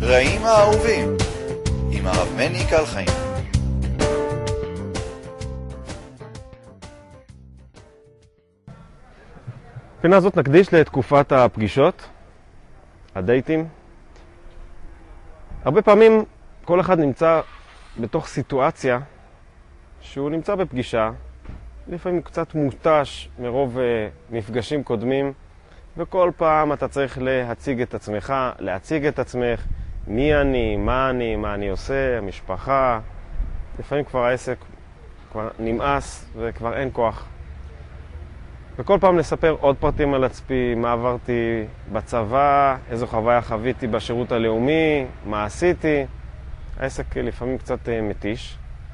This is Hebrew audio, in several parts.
רעים האהובים עם הרב מני קלחיים. פינה זאת נקדיש לתקופת הפגישות, הדייטים. הרבה פעמים כל אחד נמצא בתוך סיטואציה שהוא נמצא בפגישה, לפעמים קצת מותש מרוב מפגשים קודמים, וכל פעם אתה צריך להציג את עצמך, להציג את עצמך, מי אני, מה אני עושה, המשפחה. לפעמים כבר העסק כבר נמאס וכבר אין כוח. וכל פעם לספר עוד פרטים על עצמי, מה עברתי בצבא, איזו חוויה חוויתי בשירות הלאומי, מה עשיתי. העסק לפעמים קצת מתיש.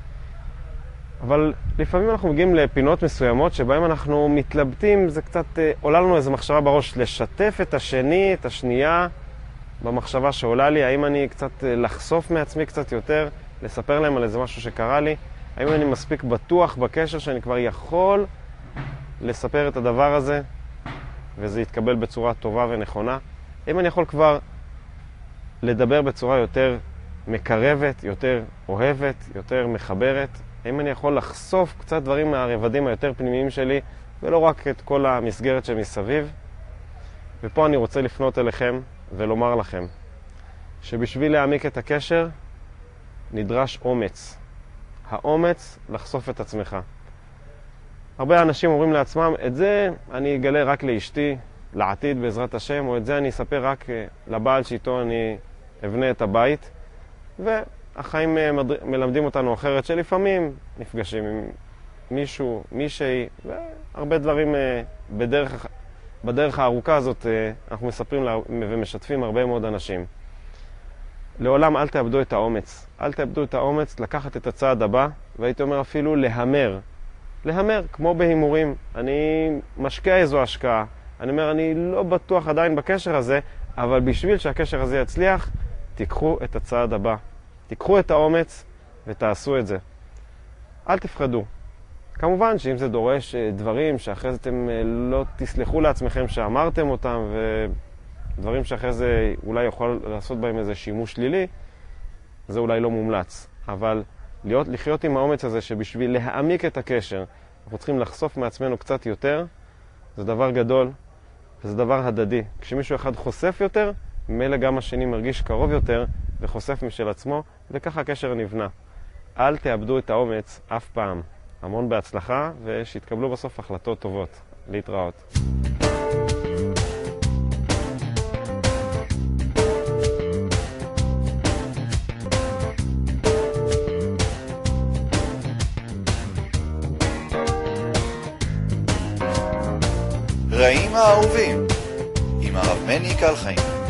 אבל לפעמים אנחנו מגיעים לפינות מסוימות שבהם אנחנו מתלבטים, זה קצת עולה לנו איזו מחשבה בראש, לשתף את השני, את השנייה במחשבה שעולה לי, האם אני קצת לחשוף מעצמי קצת יותר, לספר להם על איזה משהו שקרה לי, האם אני מספיק בטוח בקשר שאני כבר יכול לספר את הדבר הזה וזה יתקבל בצורה טובה ונכונה, האם אני יכול כבר לדבר בצורה יותר מקרבת, יותר אוהבת, יותר מחברת, האם אני יכול לחשוף קצת דברים מהרבדים היותר פנימיים שלי ולא רק את כל המסגרת שמסביב. ופה אני רוצה לפנות אליכם ולומר לכם שבשביל להעמיק את הקשר נדרש אומץ. האומץ לחשוף את עצמך. הרבה אנשים אומרים לעצמם, את זה אני אגלה רק לאשתי, לעתיד בעזרת השם, או את זה אני אספר רק לבעל שאיתו אני אבנה את הבית. והחיים מלמדים אותנו אחרת, שלפעמים נפגשים עם מישהו, מישהי, והרבה דברים בדרך הארוכה הזאת אנחנו מספרים ומשתפים הרבה מאוד אנשים. לעולם אל תאבדו את האומץ. אל תאבדו את האומץ לקחת את הצעד הבא, והייתי אומר אפילו להמר. להמר, כמו בהימורים. אני משקיע איזו השקעה. אני אומר, אני לא בטוח עדיין בקשר הזה, אבל בשביל שהקשר הזה יצליח, תיקחו את הצעד הבא. תיקחו את האומץ ותעשו את זה. אל תפחדו. כמובן שאם זה דורש דברים שאחרי זה אתם לא תסלחו לעצמכם שאמרתם אותם, ודברים שאחרי זה אולי יכול לעשות בהם איזה שימוש שלילי, זה אולי לא מומלץ. אבל לחיות עם האומץ הזה שבשביל להעמיק את הקשר, אנחנו צריכים לחשוף מעצמנו קצת יותר, זה דבר גדול וזה דבר הדדי. כשמישהו אחד חושף יותר, ממילא גם השני מרגיש קרוב יותר וחושף משל עצמו, וככה הקשר נבנה. אל תאבדו את האומץ אף פעם. המון בהצלחה, ושיתקבלו בסוף החלטות טובות. להתראות. רעים האהובים עם הרב מני קלחיים.